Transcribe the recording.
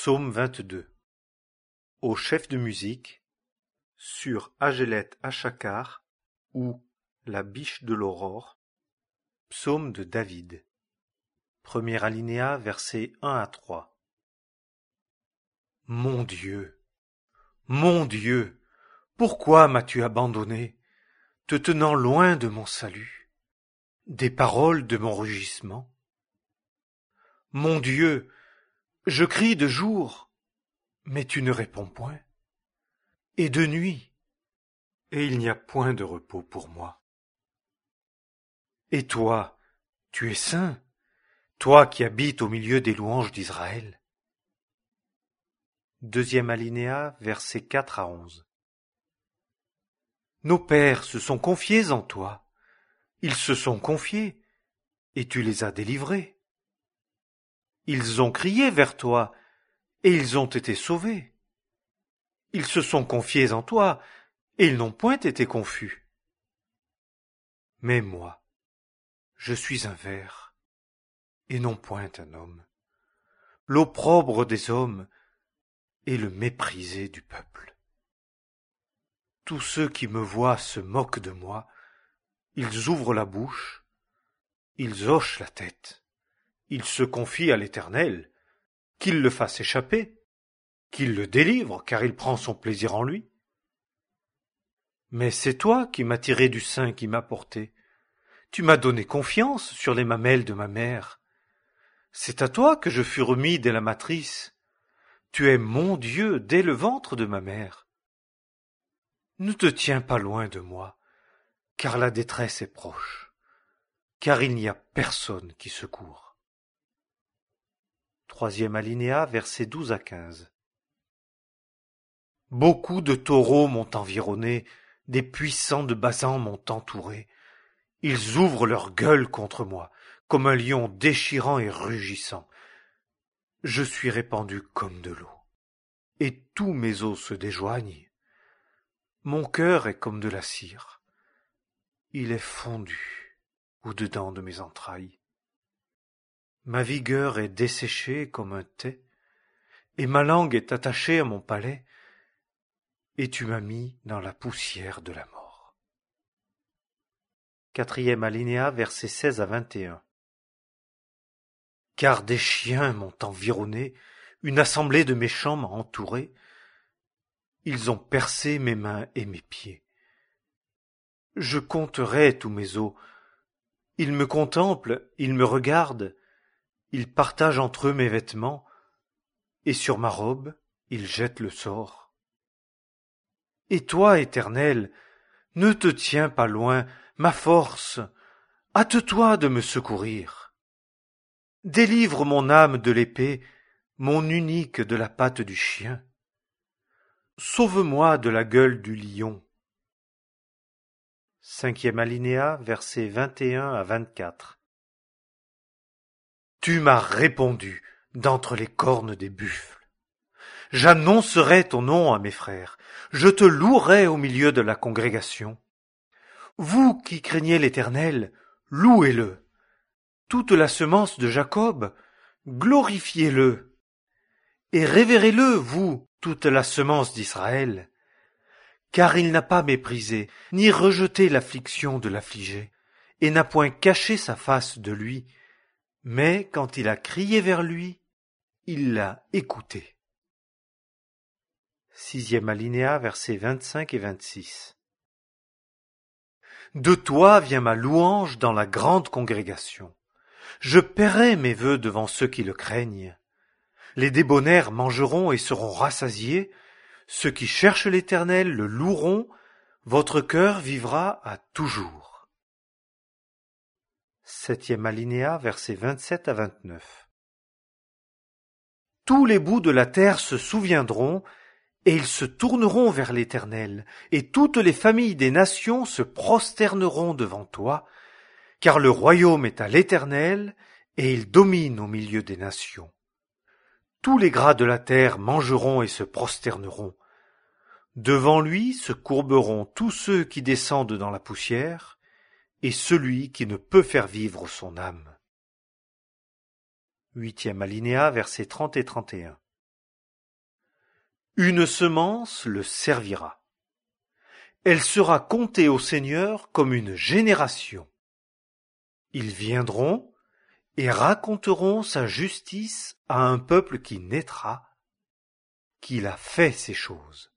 Psaume 22. Au chef de musique, sur Agelet Achakar ou la biche de l'aurore, psaume de David. Premier alinéa, versets 1 à 3. Mon Dieu, pourquoi m'as-tu abandonné, te tenant loin de mon salut, des paroles de mon rugissement? Mon Dieu, je crie de jour, mais tu ne réponds point, et de nuit, et il n'y a point de repos pour moi. Et toi, tu es saint, toi qui habites au milieu des louanges d'Israël. Deuxième alinéa, versets 4 à 11. Nos pères se sont confiés en toi, ils se sont confiés, et tu les as délivrés. Ils ont crié vers toi, et ils ont été sauvés. Ils se sont confiés en toi, et ils n'ont point été confus. Mais moi, je suis un ver, et non point un homme, l'opprobre des hommes, et le méprisé du peuple. Tous ceux qui me voient se moquent de moi, ils ouvrent la bouche, ils hochent la tête, ils se confient à l'Éternel, qu'il le fasse échapper, qu'il le délivre, car il prend son plaisir en lui. Mais c'est toi qui m'as tiré du sein qui m'a porté, tu m'as donné confiance sur les mamelles de ma mère. C'est à toi que je fus remis dès la matrice, tu es mon Dieu dès le ventre de ma mère. Ne te tiens pas loin de moi, car la détresse est proche, car il n'y a personne qui secourt. Troisième alinéa, versets 12 à 15. Beaucoup de taureaux m'ont environné, des puissants de Basan m'ont entouré. Ils ouvrent leur gueule contre moi, comme un lion déchirant et rugissant. Je suis répandu comme de l'eau, et tous mes os se déjoignent. Mon cœur est comme de la cire. Il est fondu au-dedans de mes entrailles. Ma vigueur est desséchée comme un thé, et ma langue est attachée à mon palais, et tu m'as mis dans la poussière de la mort. Quatrième alinéa, versets 16 à 21. Car des chiens m'ont environné, une assemblée de méchants m'a entouré. Ils ont percé mes mains et mes pieds. Je compterai tous mes os. Ils me contemplent, ils me regardent, ils partagent entre eux mes vêtements, et sur ma robe, ils jettent le sort. Et toi, Éternel, ne te tiens pas loin, ma force, hâte-toi de me secourir. Délivre mon âme de l'épée, mon unique de la patte du chien. Sauve-moi de la gueule du lion. Cinquième alinéa, versets 21 à 24. Tu m'as répondu d'entre les cornes des buffles. J'annoncerai ton nom à mes frères, je te louerai au milieu de la congrégation. Vous qui craignez l'Éternel, louez-le. Toute la semence de Jacob, glorifiez-le. Et révérez-le, vous, toute la semence d'Israël. Car il n'a pas méprisé, ni rejeté l'affliction de l'affligé, et n'a point caché sa face de lui, mais quand il a crié vers lui, il l'a écouté. Sixième alinéa, versets 25 et 26. De toi vient ma louange dans la grande congrégation. Je paierai mes vœux devant ceux qui le craignent. Les débonnaires mangeront et seront rassasiés. Ceux qui cherchent l'Éternel le loueront. Votre cœur vivra à toujours. Septième alinéa, versets 27 à 29. Tous les bouts de la terre se souviendront, et ils se tourneront vers l'Éternel, et toutes les familles des nations se prosterneront devant toi, car le royaume est à l'Éternel, et il domine au milieu des nations. Tous les gras de la terre mangeront et se prosterneront. Devant lui se courberont tous ceux qui descendent dans la poussière, et celui qui ne peut faire vivre son âme. Huitième alinéa, versets 30 et 31. Une semence le servira. Elle sera comptée au Seigneur comme une génération. Ils viendront et raconteront sa justice à un peuple qui naîtra, qu'il a fait ces choses.